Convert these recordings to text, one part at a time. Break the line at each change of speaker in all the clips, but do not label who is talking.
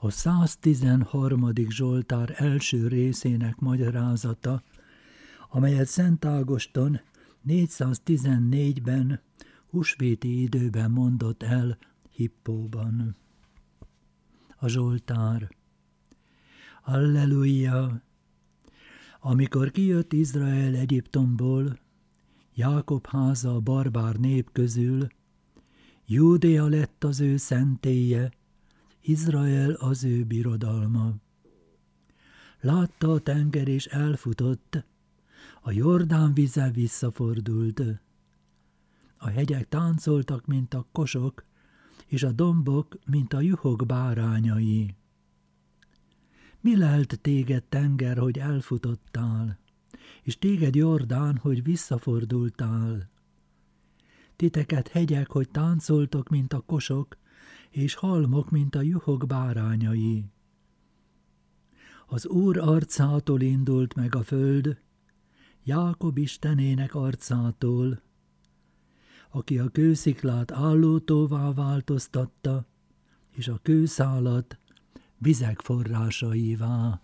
A 113. Zsoltár első részének magyarázata, amelyet Szent Ágoston 414-ben húsvéti időben mondott el Hippóban. A Zsoltár. Alleluja! Amikor kijött Izrael Egyiptomból, Jákob háza a barbár nép közül, Júdea lett az ő szentélye, Izrael az ő birodalma. Látta a tenger és elfutott, a Jordán vize visszafordult. A hegyek táncoltak, mint a kosok, és a dombok, mint a juhok bárányai. Mi lelt téged, tenger, hogy elfutottál, és téged, Jordán, hogy visszafordultál? Titeket, hegyek, hogy táncoltok, mint a kosok, és halmok, mint a juhok bárányai. Az Úr arcától indult meg a föld, Jákob Istenének arcától, aki a kősziklát állótóvá változtatta, és a kőszálat vizek forrásaivá.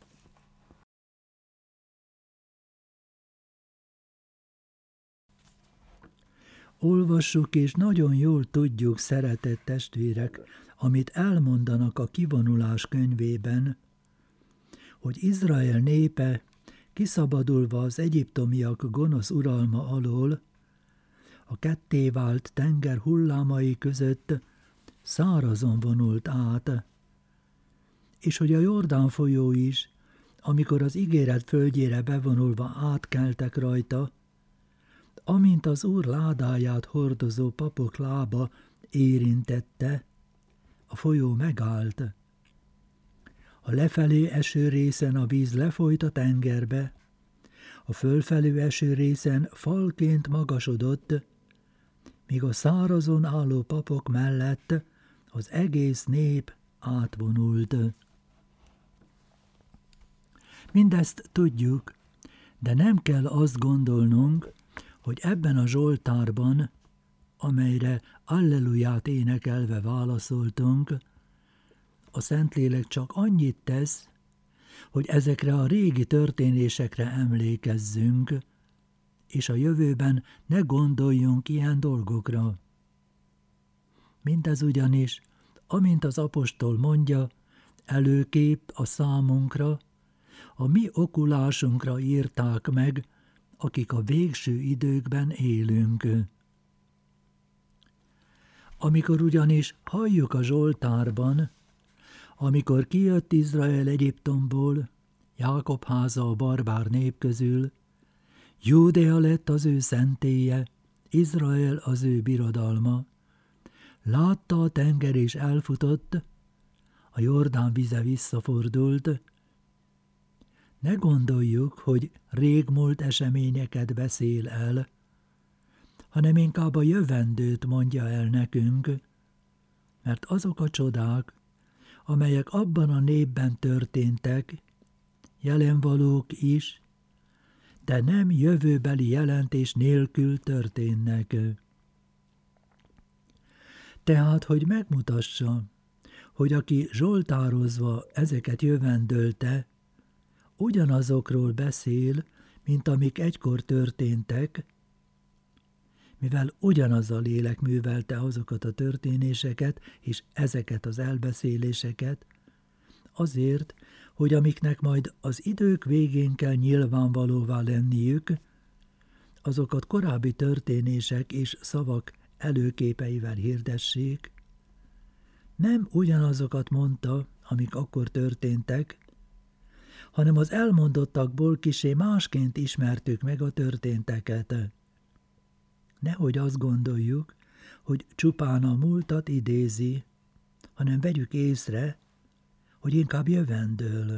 Olvassuk, és nagyon jól tudjuk, szeretett testvérek, amit elmondanak a kivonulás könyvében, hogy Izrael népe, kiszabadulva az egyiptomiak gonosz uralma alól, a kettévált tenger hullámai között szárazon vonult át, és hogy a Jordán folyó is, amikor az ígéret földjére bevonulva átkeltek rajta, amint az Úr ládáját hordozó papok lába érintette, a folyó megállt. A lefelé eső részen a víz lefolyt a tengerbe, a fölfelé eső részen falként magasodott, míg a szárazon álló papok mellett az egész nép átvonult. Mindezt tudjuk, de nem kell azt gondolnunk, hogy ebben a Zsoltárban, amelyre Alleluját énekelve válaszoltunk, a Szentlélek csak annyit tesz, hogy ezekre a régi történésekre emlékezzünk, és a jövőben ne gondoljunk ilyen dolgokra. Mindez ugyanis, amint az apostol mondja, előkép a számunkra, a mi okulásunkra írták meg, akik a végső időkben élünk. Amikor ugyanis halljuk a Zsoltárban, amikor kijött Izrael Egyiptomból, Jákob háza a barbár nép közül, Júdea lett az ő szentélye, Izrael az ő birodalma, látta a tenger és elfutott, a Jordán vize visszafordult. Ne gondoljuk, hogy régmúlt eseményeket beszél el, hanem inkább a jövendőt mondja el nekünk, mert azok a csodák, amelyek abban a népben történtek, jelenvalók is, de nem jövőbeli jelentés nélkül történnek. Tehát, hogy megmutassa, hogy aki zsoltározva ezeket jövendölte, ugyanazokról beszél, mint amik egykor történtek, mivel ugyanaz a lélek művelte azokat a történéseket és ezeket az elbeszéléseket, azért, hogy amiknek majd az idők végén kell nyilvánvalóvá lenniük, azokat korábbi történések és szavak előképeivel hirdessék, nem ugyanazokat mondta, amik akkor történtek, hanem az elmondottakból kissé másként ismertük meg a történteket. Nehogy azt gondoljuk, hogy csupán a múltat idézi, hanem vegyük észre, hogy inkább jövendől.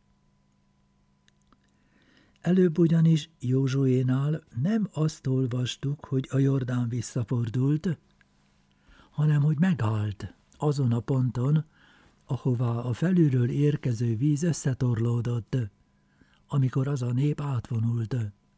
Előbb ugyanis Józsuénál nem azt olvastuk, hogy a Jordán visszafordult, hanem hogy megállt azon a ponton, ahová a felülről érkező víz összetorlódott, amikor az a nép átvonult.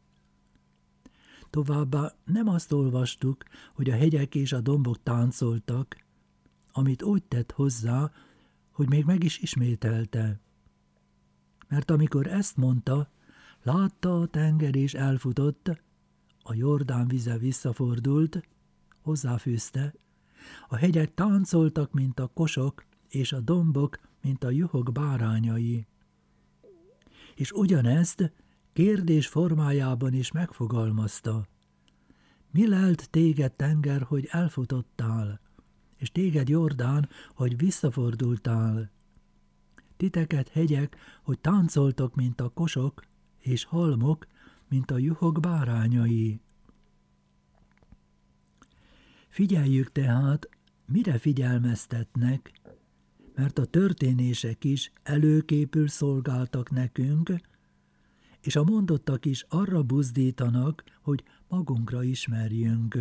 Továbbá nem azt olvastuk, hogy a hegyek és a dombok táncoltak, amit úgy tett hozzá, hogy még meg is ismételte. Mert amikor ezt mondta, látta a tenger és elfutott, a Jordán vize visszafordult, hozzáfűzte, a hegyek táncoltak, mint a kosok, és a dombok, mint a juhok bárányai. És ugyanezt kérdés formájában is megfogalmazta. Mi lelt téged, tenger, hogy elfutottál, és téged, Jordán, hogy visszafordultál? Titeket, hegyek, hogy táncoltok, mint a kosok, és halmok, mint a juhok bárányai. Figyeljük tehát, mire figyelmeztetnek, mert a történések is előképül szolgáltak nekünk, és a mondottak is arra buzdítanak, hogy magunkra ismerjünk.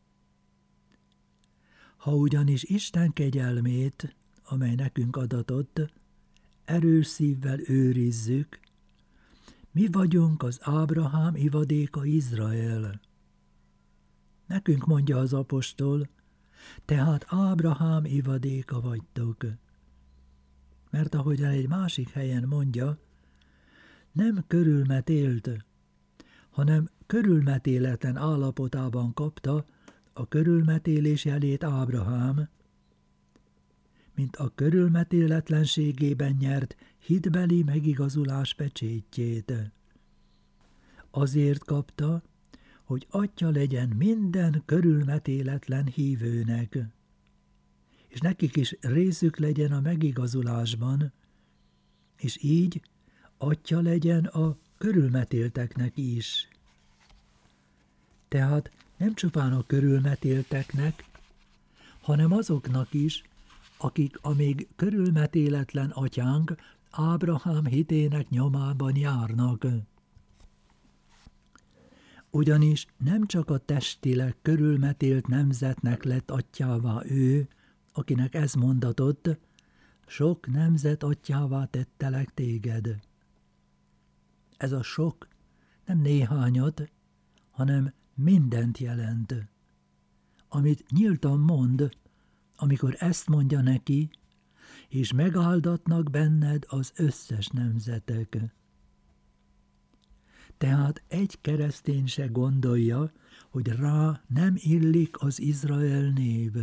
Ha ugyanis Isten kegyelmét, amely nekünk adatott, erős szívvel őrizzük, mi vagyunk az Ábrahám ivadéka, Izrael. Nekünk mondja az apostol, tehát Ábrahám ivadéka vagytok. Mert ahogyan egy másik helyen mondja, nem körülmetélt, hanem körülmetéletlen állapotában kapta a körülmetélés jelét Ábrahám, mint a körülmetéletlenségében nyert hitbeli megigazulás pecsétjét. Azért kapta, hogy atya legyen minden körülmetéletlen hívőnek, és nekik is részük legyen a megigazulásban, és így atya legyen a körülmetélteknek is. Tehát nem csupán a körülmetélteknek, hanem azoknak is, akik a még körülmetéletlen atyánk Ábrahám hitének nyomában járnak. Ugyanis nem csak a testileg körülmetélt nemzetnek lett atyává ő, akinek ez mondatott, sok nemzet atyává tettelek téged. Ez a sok nem néhányat, hanem mindent jelent. Amit nyíltan mond, amikor ezt mondja neki, és megáldatnak benned az összes nemzetek. Tehát egy keresztény se gondolja, hogy rá nem illik az Izrael név.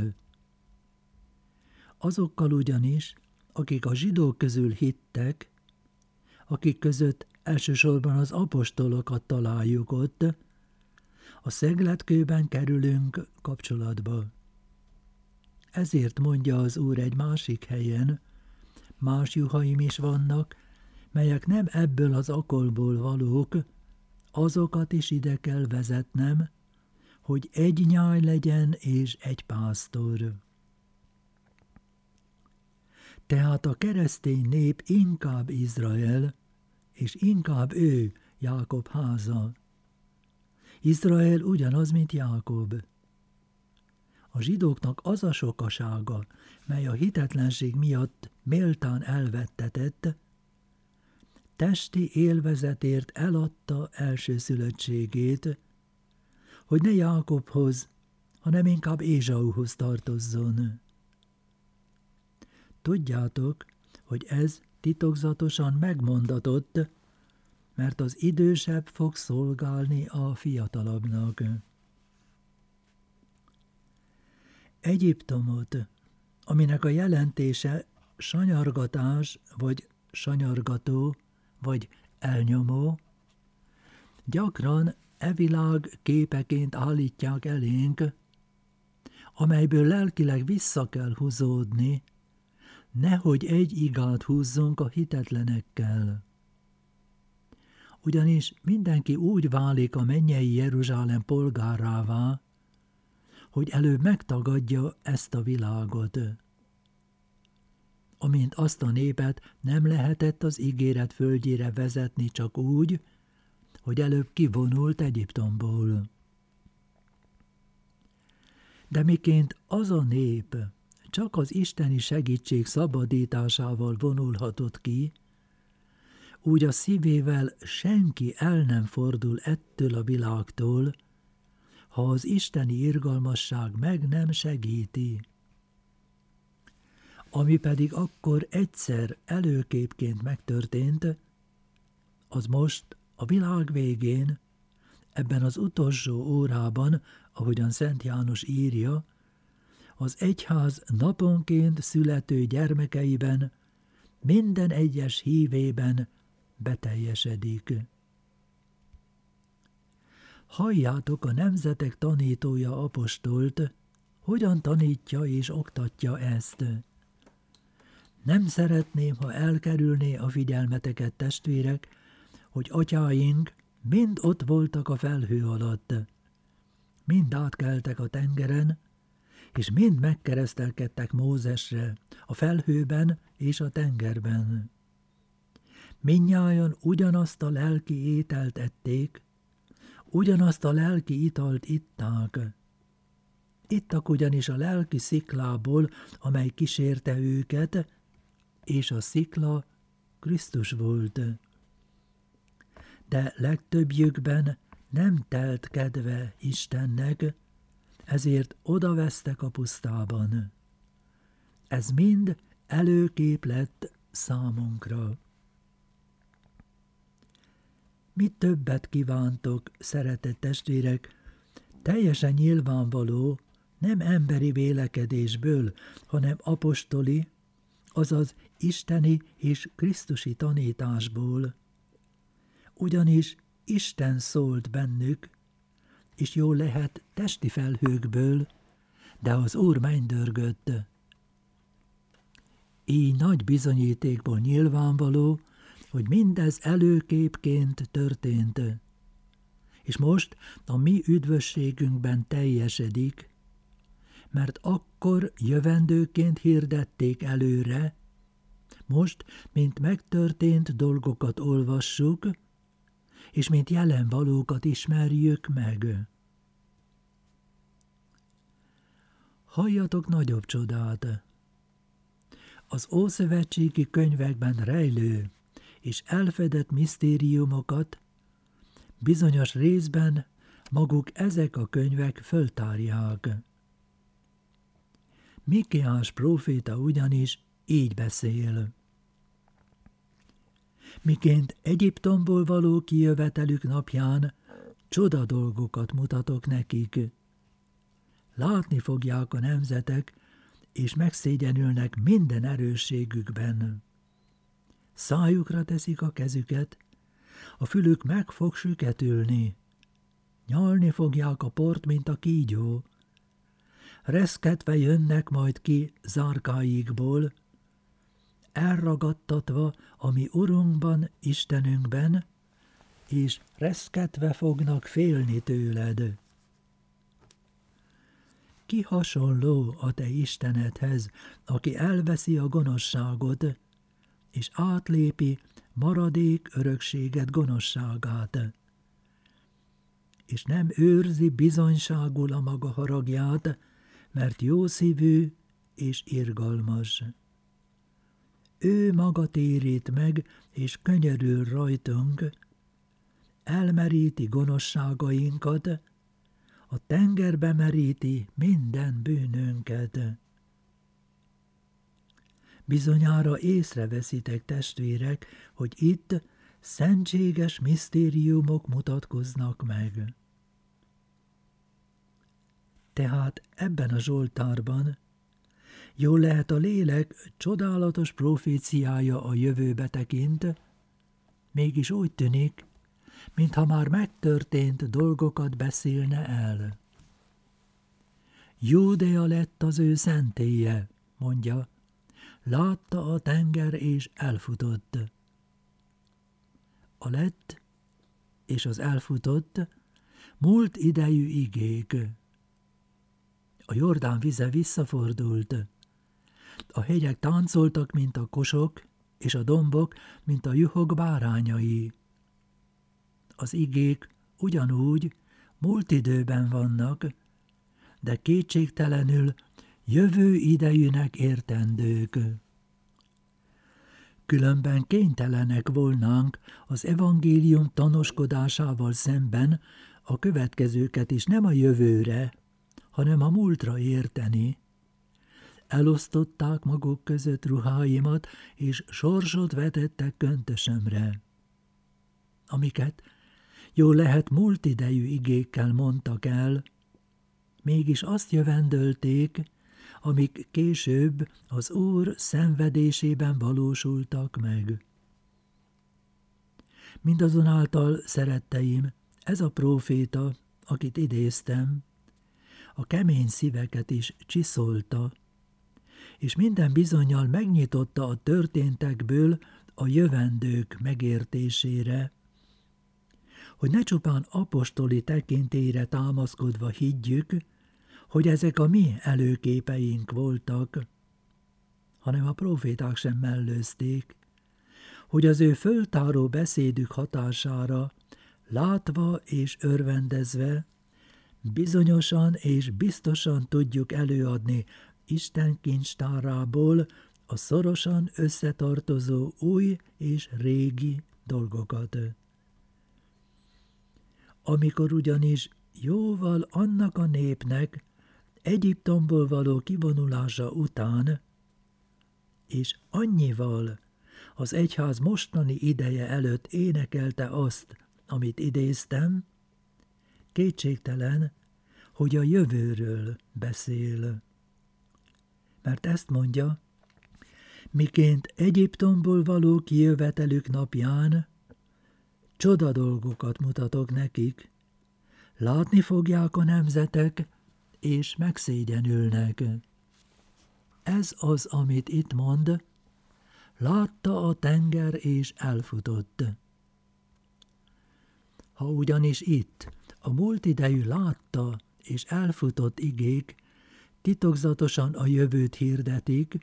Azokkal ugyanis, akik a zsidók közül hittek, akik között elsősorban az apostolokat találjuk ott, a szegletkőben kerülünk kapcsolatba. Ezért mondja az Úr egy másik helyen, más juhaim is vannak, melyek nem ebből az akolból valók, azokat is ide kell vezetnem, hogy egy nyáj legyen és egy pásztor. Tehát a keresztény nép inkább Izrael, és inkább ő, Jákob háza. Izrael ugyanaz, mint Jákob. A zsidóknak az a sokasága, mely a hitetlenség miatt méltán elvettetett, testi élvezetért eladta elsőszülöttségét, hogy ne Jákobhoz, hanem inkább Ézsauhoz tartozzon. Tudjátok, hogy ez titokzatosan megmondatott, mert az idősebb fog szolgálni a fiatalabbnak. Egyiptomot, aminek a jelentése sanyargatás, vagy sanyargató, vagy elnyomó, gyakran e világ képeként állítják elénk, amelyből lelkileg vissza kell húzódni, nehogy egy igát húzzunk a hitetlenekkel. Ugyanis mindenki úgy válik a mennyei Jeruzsálem polgárává, hogy előbb megtagadja ezt a világot. Amint azt a népet nem lehetett az ígéret földjére vezetni csak úgy, hogy előbb kivonult Egyiptomból. De miként az a nép csak az isteni segítség szabadításával vonulhatott ki, úgy a szívével senki el nem fordul ettől a világtól, ha az isteni irgalmasság meg nem segíti. Ami pedig akkor egyszer előképként megtörtént, az most a világ végén, ebben az utolsó órában, ahogyan Szent János írja, az egyház naponként születő gyermekeiben, minden egyes hívében beteljesedik. Halljátok a nemzetek tanítója apostolt, hogyan tanítja és oktatja ezt. Nem szeretném, ha elkerülné a figyelmeteket, testvérek, hogy atyáink mind ott voltak a felhő alatt, mind átkeltek a tengeren, és mind megkeresztelkedtek Mózesre, a felhőben és a tengerben. Mindnyájan ugyanazt a lelki ételt ették, ugyanazt a lelki italt itták. Ittak ugyanis a lelki sziklából, amely kísérte őket, és a szikla Krisztus volt. De legtöbbjükben nem telt kedve Istennek, ezért odavesztek a pusztában. Ez mind előkép lett számunkra. Mit többet kívántok, szeretett testvérek, teljesen nyilvánvaló, nem emberi vélekedésből, hanem apostoli, azaz isteni és krisztusi tanításból. Ugyanis Isten szólt bennük, és jól lehet testi felhőkből, de az Úr mennydörgött. Így nagy bizonyítékból nyilvánvaló, hogy mindez előképként történt. És most a mi üdvösségünkben teljesedik, mert akkor jövendőként hirdették előre, most, mint megtörtént dolgokat olvassuk, és mint jelen valókat ismerjük meg. Halljatok nagyobb csodát! Az ószövetségi könyvekben rejlő és elfedett misztériumokat bizonyos részben maguk ezek a könyvek föltárják. Mikéás próféta ugyanis így beszél. Miként Egyiptomból való kijövetelük napján csoda dolgokat mutatok nekik. Látni fogják a nemzetek, és megszégyenülnek minden erősségükben. Szájukra teszik a kezüket, a fülük meg fog süketülni. Nyalni fogják a port, mint a kígyó. Reszketve jönnek majd ki zárkáikból, elragadtatva a mi Urunkban, Istenünkben, és reszketve fognak félni tőled. Ki hasonló a te Istenedhez, aki elveszi a gonoszságot, és átlépi maradék örökséget gonoszságát, és nem őrzi bizonyságul a maga haragját, mert jószívű és irgalmas. Ő maga térít meg, és könyörül rajtunk, elmeríti gonoszságainkat, a tengerbe meríti minden bűnünket. Bizonyára észreveszitek, testvérek, hogy itt szentséges misztériumok mutatkoznak meg. Tehát ebben a Zsoltárban jól lehet a lélek csodálatos proféciája a jövőbe tekint, mégis úgy tűnik, mintha már megtörtént dolgokat beszélne el. Júdea lett az ő szentélye, mondja, látta a tenger és elfutott. A lett és az elfutott múlt idejű igék. A Jordán vize visszafordult. A hegyek táncoltak, mint a kosok, és a dombok, mint a juhok bárányai. Az igék ugyanúgy múlt időben vannak, de kétségtelenül jövő idejűnek értendők. Különben kénytelenek volnánk az evangélium tanúskodásával szemben a következőket is nem a jövőre, hanem a múltra érteni. elosztották maguk között ruháimat, és sorsot vetettek köntösömre, amiket jól lehet múlt idejű igékkel mondtak el, mégis azt jövendölték, amik később az Úr szenvedésében valósultak meg. Mindazonáltal, szeretteim, ez a próféta, akit idéztem, a kemény szíveket is csiszolta, és minden bizonnyal megnyitotta a történtekből a jövendők megértésére, hogy ne csupán apostoli tekintélyre támaszkodva higgyük, hogy ezek a mi előképeink voltak, hanem a próféták sem mellőzték, hogy az ő föltáró beszédük hatására, látva és örvendezve, bizonyosan és biztosan tudjuk előadni Isten kincstárából a szorosan összetartozó új és régi dolgokat. Amikor ugyanis jóval annak a népnek Egyiptomból való kivonulása után, és annyival az egyház mostani ideje előtt énekelte azt, amit idéztem, kétségtelen, hogy a jövőről beszél. Mert ezt mondja, miként Egyiptomból való kijövetelük napján csoda dolgokat mutatok nekik, látni fogják a nemzetek, és megszégyenülnek. Ez az, amit itt mond, látta a tenger, és elfutott. Ha ugyanis itt a múlt idejű látta és elfutott igék titokzatosan a jövőt hirdetik,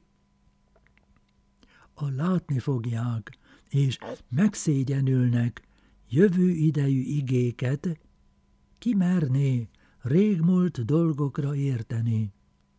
a látni fogják és megszégyenülnek jövő idejű igéket, ki merné régmúlt dolgokra érteni.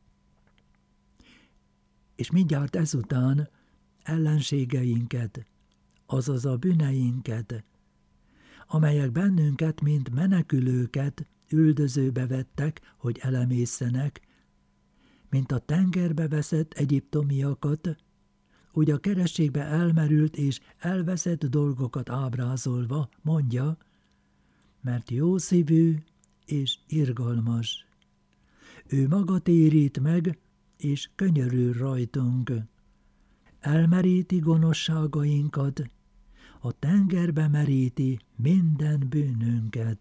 És mindjárt ezután ellenségeinket, azaz a bűneinket, amelyek bennünket, mint menekülőket üldözőbe vettek, hogy elemészenek, mint a tengerbe veszett egyiptomiakat, úgy a kerességbe elmerült és elveszett dolgokat ábrázolva mondja, mert jószívű és irgalmas. Ő maga térít meg, és könyörül rajtunk. Elmeríti gonoszságainkat, a tengerbe meríti minden bűnünket.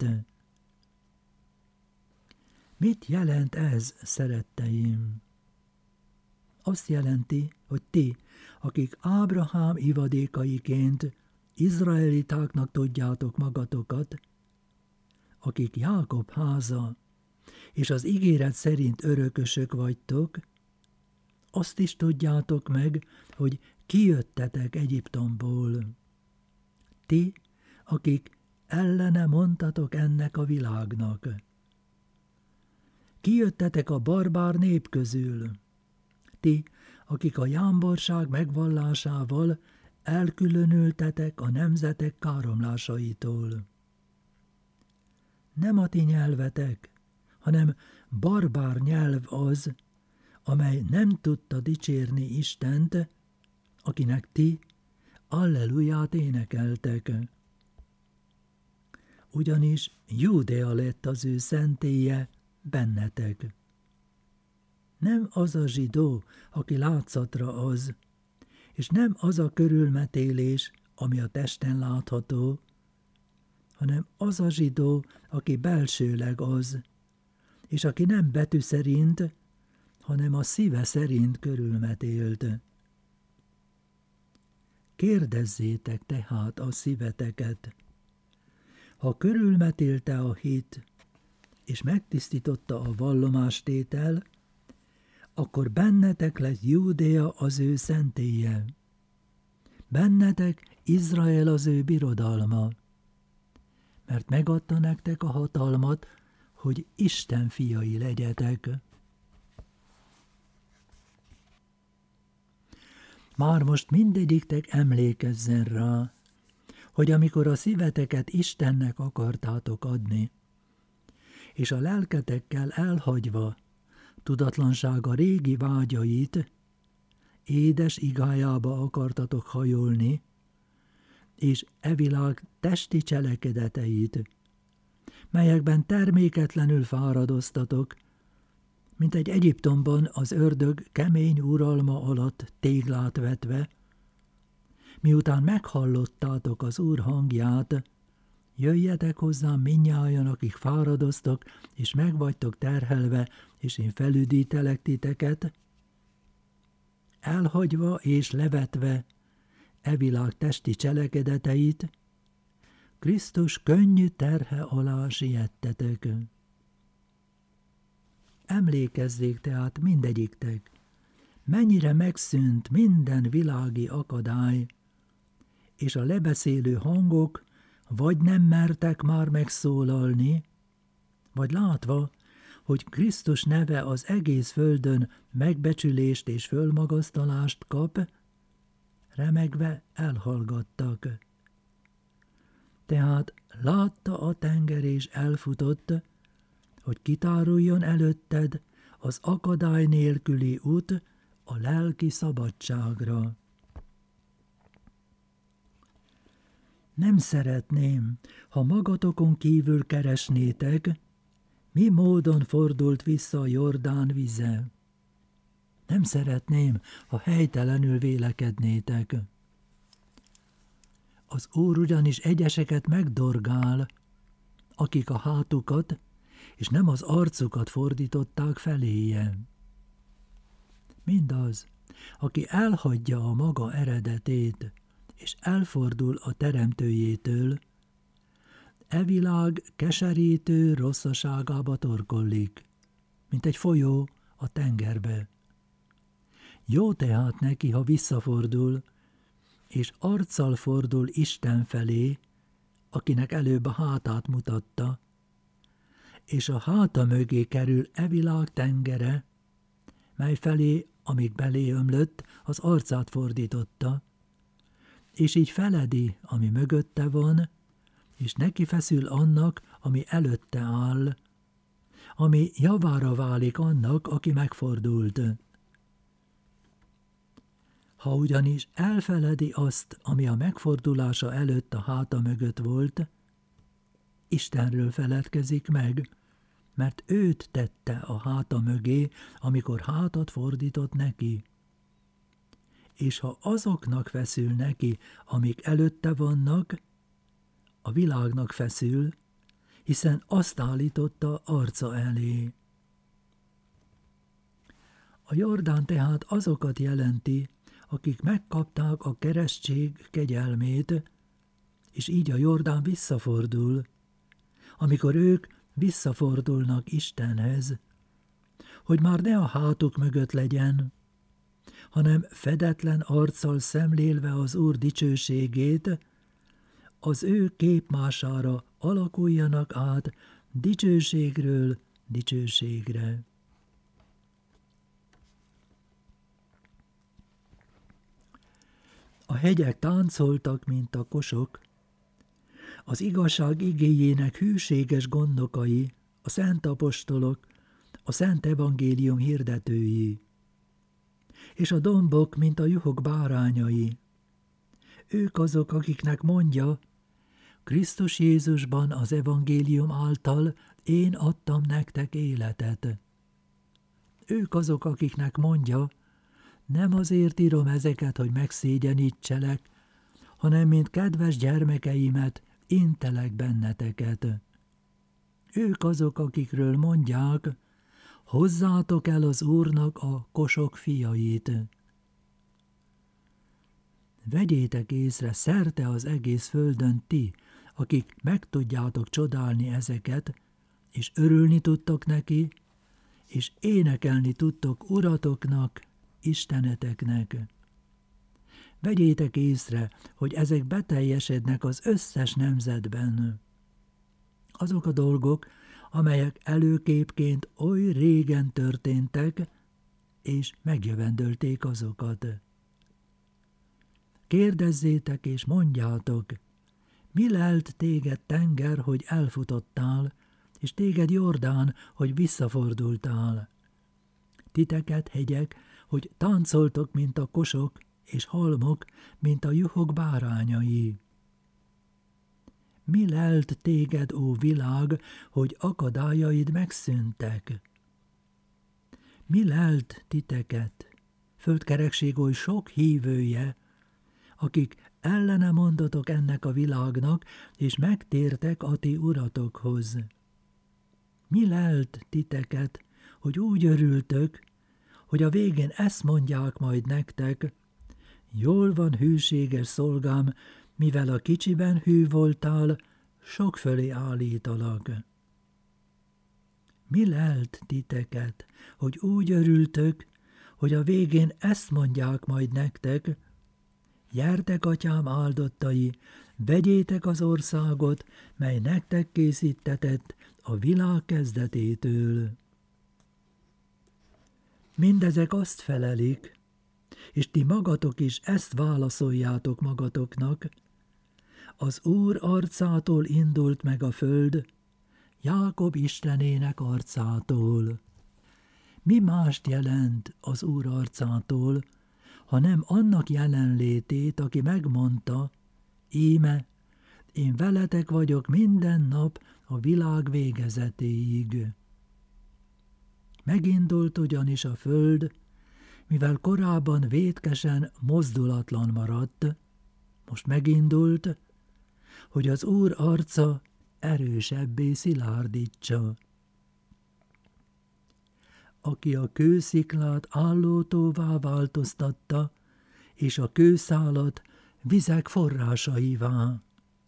Mit jelent ez, szeretteim? Azt jelenti, hogy ti, akik Ábrahám ivadékaiként izraelitáknak tudjátok magatokat, akik Jákob háza és az ígéret szerint örökösök vagytok, azt is tudjátok meg, hogy kijöttetek Egyiptomból. Ti, akik ellene mondtatok ennek a világnak. Kijöttetek a barbár nép közül. Ti, akik a jámborság megvallásával elkülönültetek a nemzetek káromlásaitól. Nem a ti nyelvetek, hanem barbár nyelv az, amely nem tudta dicsérni Istent, akinek ti alleluját énekeltek. Ugyanis Júdea lett az ő szentélye bennetek. Nem az a zsidó, aki látszatra az, és nem az a körülmetélés, ami a testen látható, hanem az a zsidó, aki belsőleg az, és aki nem betű szerint, hanem a szíve szerint körülmetélt. Kérdezzétek tehát a szíveteket. Ha körülmetélte a hit, és megtisztította a vallomástétel, akkor bennetek lesz Júdea az ő szentélye. Bennetek Izrael az ő birodalma, mert megadta nektek a hatalmat, hogy Isten fiai legyetek. Már most mindegyiktek emlékezzen rá, hogy amikor a szíveteket Istennek akartátok adni, és a lelketekkel elhagyva tudatlansága régi vágyait, édes igájába akartatok hajolni, és e világ testi cselekedeteit, melyekben terméketlenül fáradoztatok, mint egy Egyiptomban az ördög kemény uralma alatt téglát vetve, miután meghallottátok az Úr hangját, jöjjetek hozzám mindnyájan, akik fáradoztok, és megvagytok terhelve, és én felüdítelek titeket, elhagyva és levetve e világ testi cselekedeteit, Krisztus könnyű terhe alá siettetek. Emlékezzék tehát mindegyiktek, mennyire megszűnt minden világi akadály, és a lebeszélő hangok vagy nem mertek már megszólalni, vagy látva, hogy Krisztus neve az egész földön megbecsülést és fölmagasztalást kap, remegve elhallgattak. Tehát látta a tenger és elfutott, hogy kitáruljon előtted az akadály nélküli út a lelki szabadságra. Nem szeretném, ha magatokon kívül keresnétek, mi módon fordult vissza a Jordán vize. Nem szeretném, ha helytelenül vélekednétek. Az Úr ugyanis egyeseket megdorgál, akik a hátukat és nem az arcukat fordították feléje. Mindaz, aki elhagyja a maga eredetét, és elfordul a teremtőjétől, e világ keserítő rosszaságába torkollik, mint egy folyó a tengerbe. Jó tehát neki, ha visszafordul, és arccal fordul Isten felé, akinek előbb a hátát mutatta, és a háta mögé kerül e világ tengere, mely felé, amíg belé ömlött, az arcát fordította, és így feledi, ami mögötte van, és neki feszül annak, ami előtte áll, ami javára válik annak, aki megfordult. Ha ugyanis elfeledi azt, ami a megfordulása előtt a háta mögött volt, Istenről feledkezik meg, mert őt tette a háta mögé, amikor hátat fordított neki. És ha azoknak feszül neki, amik előtte vannak, a világnak feszül, hiszen azt állította arca elé. A Jordán tehát azokat jelenti, akik megkapták a keresztség kegyelmét, és így a Jordán visszafordul, amikor ők visszafordulnak Istenhez, hogy már ne a hátuk mögött legyen, hanem fedetlen arccal szemlélve az Úr dicsőségét, az ő képmására alakuljanak át dicsőségről dicsőségre. A hegyek táncoltak, mint a kosok, az igazság igéjének hűséges gondnokai, a szent apostolok, a szent evangélium hirdetői, és a dombok, mint a juhok bárányai. Ők azok, akiknek mondja, Krisztus Jézusban az evangélium által én adtam nektek életet. Ők azok, akiknek mondja, nem azért írom ezeket, hogy megszégyenítselek, hanem mint kedves gyermekeimet, intelek benneteket. Ők azok, akikről mondják, hozzátok el az Úrnak a kosok fiait. Vegyétek észre szerte az egész földön ti, akik meg tudjátok csodálni ezeket, és örülni tudtok neki, és énekelni tudtok Uratoknak, Isteneteknek. Vegyétek észre, hogy ezek beteljesednek az összes nemzetben. Azok a dolgok, amelyek előképként oly régen történtek, és megjövendölték azokat. Kérdezzétek és mondjátok, mi lelt téged tenger, hogy elfutottál, és téged Jordán, hogy visszafordultál? titeket, hegyek, hogy táncoltok, mint a kosok, és halmok, mint a juhok bárányai. Mi lelt téged, ó világ, hogy akadályaid megszűntek? Mi lelt titeket, földkerekség oly sok hívője, akik ellene mondatok ennek a világnak, és megtértek a ti uratokhoz? Mi lelt titeket, hogy úgy örültök, hogy a végén ezt mondják majd nektek: jól van, hűséges szolgám, mivel a kicsiben hű voltál, sok fölé állítalak. Mi lelt titeket, hogy úgy örültök, hogy a végén ezt mondják majd nektek: gyertek, atyám áldottai, vegyétek az országot, mely nektek készítetett a világ kezdetétől. Mindezek azt felelik, és ti magatok is ezt válaszoljátok magatoknak: az Úr arcától indult meg a föld, Jákob Istenének arcától. Mi mást jelent az Úr arcától, ha nem annak jelenlétét, aki megmondta: íme, én veletek vagyok minden nap a világ végezetéig. Megindult ugyanis a föld, mivel korábban vétkesen mozdulatlan maradt, most megindult, hogy az Úr arca erősebbé szilárdítsa. Aki a kősziklát állótóvá változtatta, és a kőszálat vizek forrásaivá.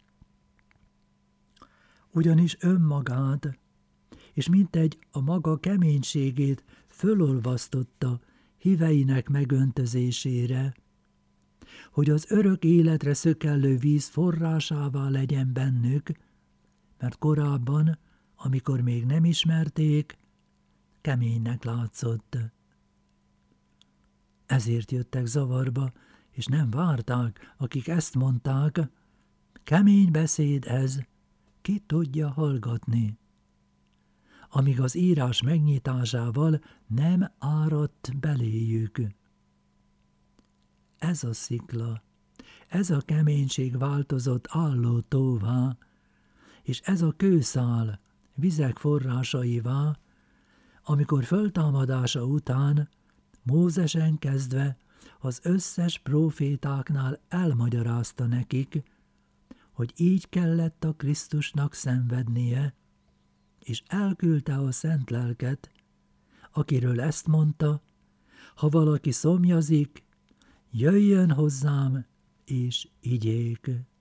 Ugyanis önmagát, és mintegy a maga keménységét fölolvasztotta híveinek megöntözésére, hogy az örök életre szökellő víz forrásává legyen bennük, mert korábban, amikor még nem ismerték, keménynek látszott. Ezért jöttek zavarba, és nem várták, akik ezt mondták: kemény beszéd ez, ki tudja hallgatni? Amíg az írás megnyitásával nem áradt beléjük. Ez a szikla, ez a keménység változott álló tóvá, és ez a kőszál vizek forrásaivá, amikor föltámadása után Mózesen kezdve az összes prófétáknál elmagyarázta nekik, hogy így kellett a Krisztusnak szenvednie, és elküldte a Szent Lelket, akiről ezt mondta: ha valaki szomjazik, jöjjön hozzám, és igyék.